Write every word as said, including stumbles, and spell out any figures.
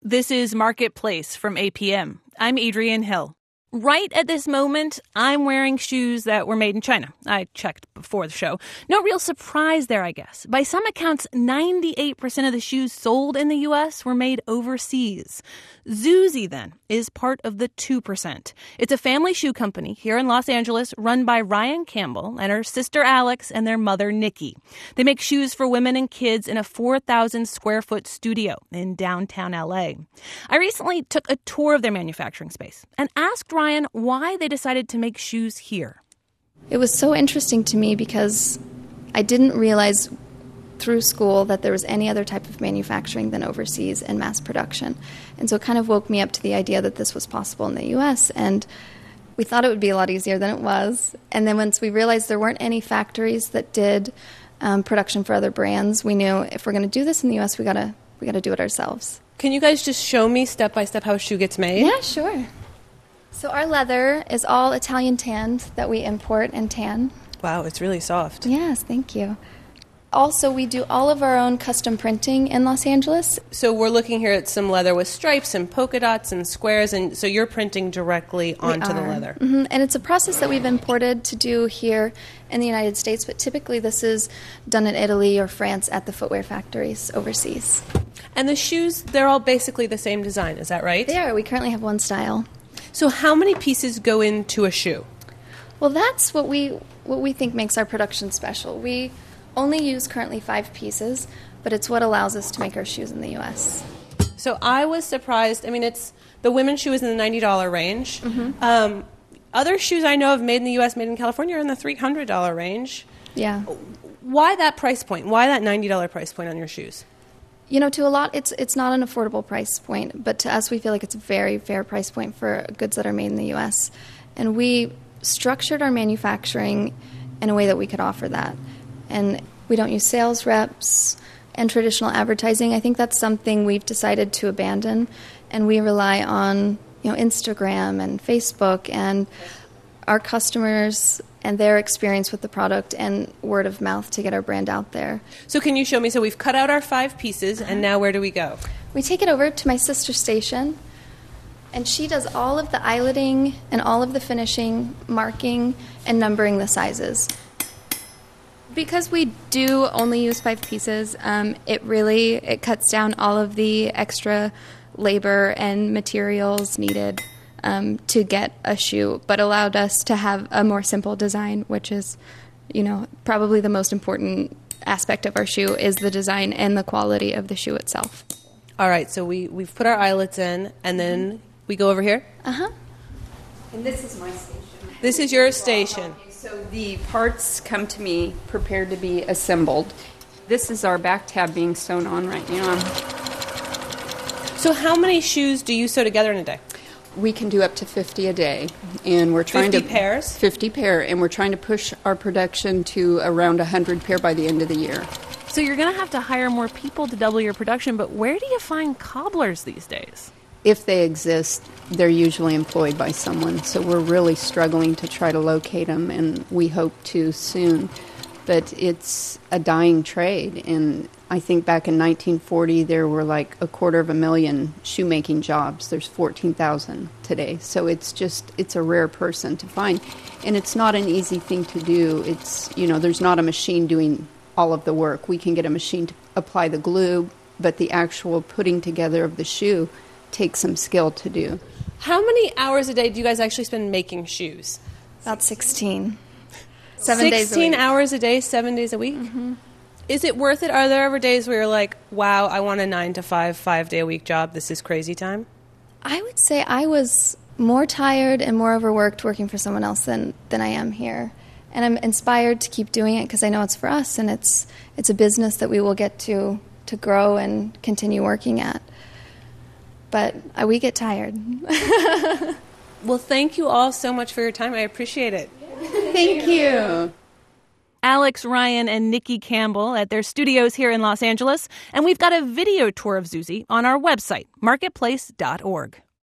This is Marketplace from A P M. I'm Adrienne Hill. Right at this moment, I'm wearing shoes that were made in China. I checked before the show. No real surprise there, I guess. By some accounts, ninety-eight percent of the shoes sold in the U S were made overseas. Zuzi, then, is part of the two percent. It's a family shoe company here in Los Angeles run by Ryan Campbell and her sister Alex and their mother Nikki. They make shoes for women and kids in a four thousand square foot studio in downtown L A. I recently took a tour of their manufacturing space and asked Ryan why they decided to make shoes here. It was so interesting to me because I didn't realize through school that there was any other type of manufacturing than overseas and mass production. And so it kind of woke me up to the idea that this was possible in the U S, and we thought it would be a lot easier than it was. And then once we realized there weren't any factories that did um, production for other brands, we knew if we're going to do this in the U S, we gotta we gotta do it ourselves. Can you guys just show me step by step how a shoe gets made? Yeah, sure. So our leather is all Italian tanned that we import and tan. Wow, it's really soft. Yes, thank you. Also, we do all of our own custom printing in Los Angeles. So we're looking here at some leather with stripes and polka dots and squares, and so you're printing directly onto the leather. Mm-hmm. And it's a process that we've imported to do here in the United States, but typically this is done in Italy or France at the footwear factories overseas. And the shoes, they're all basically the same design, is that right? They are. We currently have one style. So how many pieces go into a shoe? Well, that's what we what we think makes our production special. We only use currently five pieces, but it's what allows us to make our shoes in the U S. So I was surprised. I mean, it's the women's shoe is in the ninety dollars range. Mm-hmm. Um, other shoes I know of made in the U S, made in California, are in the three hundred dollars range. Yeah. Why that price point? Why that ninety dollars price point on your shoes? You know, to a lot, it's it's not an affordable price point, but to us, we feel like it's a very fair price point for goods that are made in the U S. And we structured our manufacturing in a way that we could offer that. And we don't use sales reps and traditional advertising. I think that's something we've decided to abandon, and we rely on, you know, Instagram and Facebook and our customers and their experience with the product and word of mouth to get our brand out there. So can you show me? So we've cut out our five pieces, and now where do we go? We take it over to my sister's station, and she does all of the eyeletting and all of the finishing, marking, and numbering the sizes. Because we do only use five pieces, um, it really it cuts down all of the extra labor and materials needed um, to get a shoe, but allowed us to have a more simple design, which is, you know, probably the most important aspect of our shoe is the design and the quality of the shoe itself. All right, so we, we've put our eyelets in, and then we go over here? Uh-huh. And this is my station. This is your station. So the parts come to me prepared to be assembled. This is our back tab being sewn on right now. So how many shoes do you sew together in a day? We can do up to fifty a day, and we're trying fifty to pairs? fifty pair, and we're trying to push our production to around one hundred pair by the end of the year. So you're going to have to hire more people to double your production, but where do you find cobblers these days? If they exist, they're usually employed by someone, so we're really struggling to try to locate them, and we hope to soon. But it's a dying trade, and I think back in nineteen forty there were like a quarter of a million shoemaking jobs. There's fourteen thousand today, so it's just, it's a rare person to find. And it's not an easy thing to do. It's, you know, there's not a machine doing all of the work. We can get a machine to apply the glue, but the actual putting together of the shoe takes some skill to do. How many hours a day do you guys actually spend making shoes? About sixteen. Seven days a week. sixteen hours a day, seven days a week? Mm-hmm. Is it worth it? Are there ever days where you're like, wow, I want a nine to five, five day a week job. This is crazy time? I would say I was more tired and more overworked working for someone else than, than I am here. And I'm inspired to keep doing it because I know it's for us, and it's it's a business that we will get to, to grow and continue working at. But uh, we get tired. Well, thank you all so much for your time. I appreciate it. Thank you. Alex, Ryan, and Nikki Campbell at their studios here in Los Angeles. And we've got a video tour of Zuzi on our website, marketplace dot org.